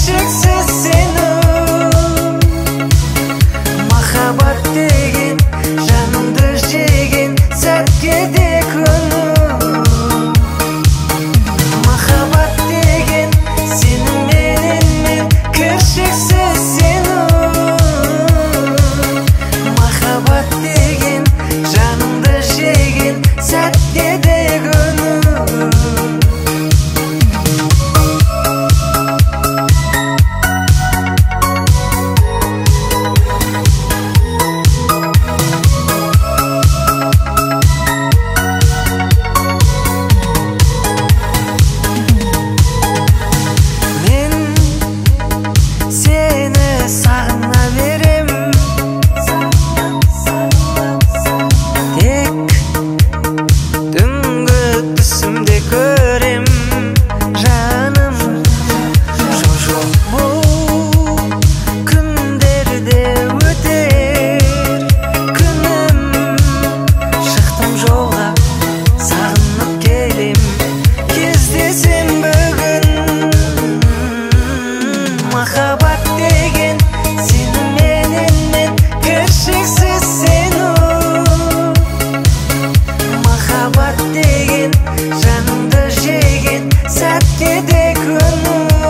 кіршіксіз сені. Махаббат деген жанымды жеген сәтке де күні. Махаббат деген сені менен мен кіршіксіз сені. Махаббат деген жанымды жеген сәтке де күні. Сағына берем, тек түнгі түсімде көрем жаным. Жоқ бұл күндерде өтер күнім. Шықтым жолға, сағынып келем, кездесем бүгін. Махаббат деген сені менен мен кіршіксіз сені. Махаббат деген жанымды жеген сәтке де күні.